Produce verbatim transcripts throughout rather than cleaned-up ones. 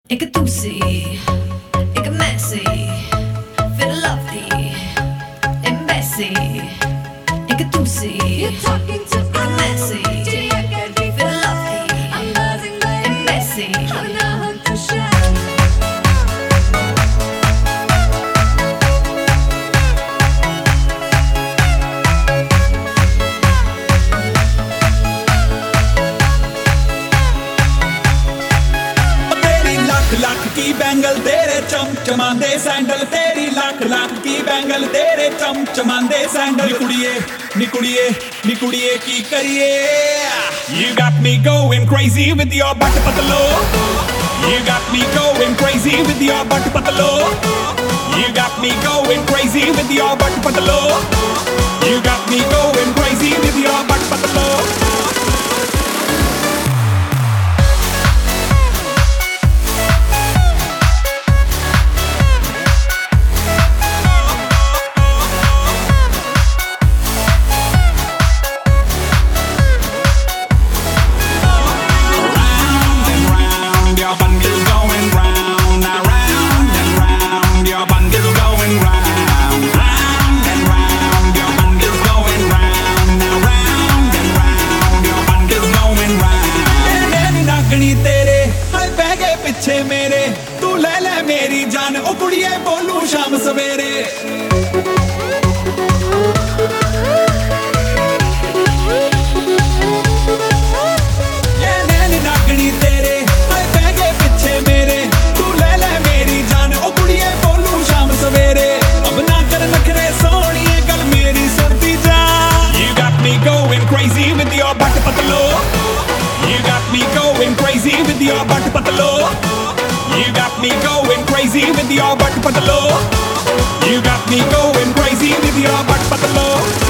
Ik het toezie, ik het messie, veel lofty, en messy. Ik het toezie, ik het messie, veel lofty, en messy. ਲੱਖ ਕੀ bangle ਤੇਰੇ ਚਮਚਮਾਂਦੇ sandal ਤੇਰੀ ਲੱਖ ਲੱਖ ਕੀ bangle ਤੇਰੇ ਚਮਚਮਾਂਦੇ ਸੈਂਡਲ ਨੀ ਕੁੜੀਏ ਨੀ ਕੁੜੀਏ ਨੀ ਕੁੜੀਏ ਕੀ ਕਰੀਏ You got me going crazy with your butt patlo You got me going crazy with your butt patlo You got me going crazy with your butt patlo You got me going crazy with your butt patlo ਪਿੱਛੇ ਮੇਰੇ ਤੂੰ ਲੈ ਲੈ ਮੇਰੀ ਜਾਨ ਉਹ ਕੁੜੀਏ ਬੋਲੂ ਸ਼ਾਮ ਸਵੇਰੇ ਇਹ ਨੈਣ ਨਾਗਣੀ ਤੇਰੇ ਹਾਏ ਬਹਿ ਗਏ ਪਿੱਛੇ ਮੇਰੇ ਤੂੰ ਲੈ ਲੈ ਮੇਰੀ ਜਾਨ ਉਹ ਕੁੜੀਏ ਬੋਲੂ ਸ਼ਾਮ ਸਵੇਰੇ ਅਬ ਨਾ ਕਰ ਨਖਰੇ ਸੋਹਣੀਏ ਗੱਲ ਮੇਰੀ ਸੁਣਦੀ ਜਾ You got me going crazy with your butt patlo You got me going crazy with your butt patlo You got me going crazy with your butt patlo You got me going crazy with your butt patlo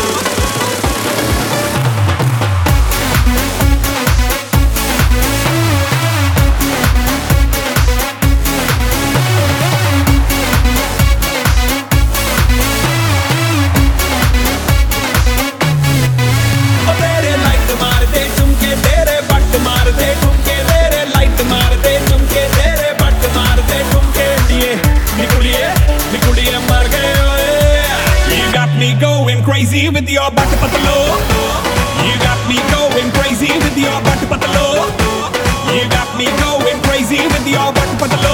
Going crazy with your butt patlo You got me going crazy with your butt patlo You got me going crazy with your butt patlo